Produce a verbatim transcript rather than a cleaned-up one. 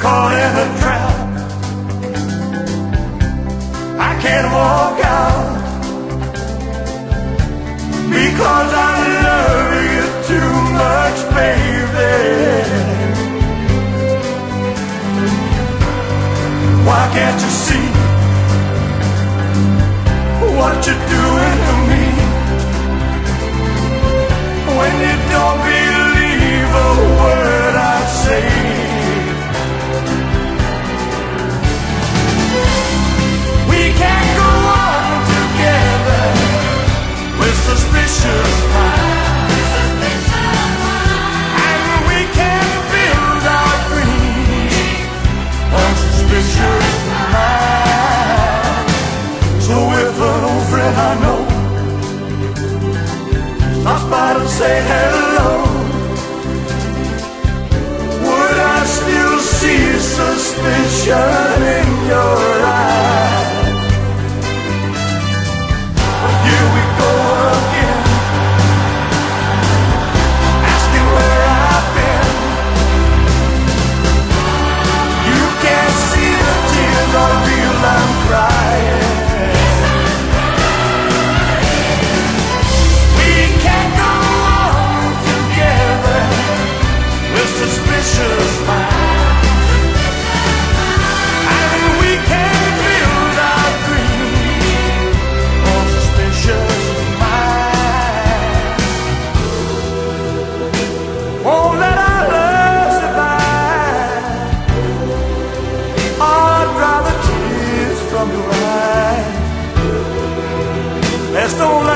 caught in a trap. I can't walk out because I love you too much, baby. Why can't you see what you're doing to me? When you don't believe a word I say, we can't go on together with suspicious minds, and we can't build our dreams on suspicious minds. So if an old friend I know stops by to say hello, would I still see suspicion in your eyes? But here we go again, asking where I've been. You can't see the tears or feel I'm crying. Suspicious minds, and we can't build our dreams on suspicious minds. Won't let our love survive, or dry the tears from your eyes. Let's don't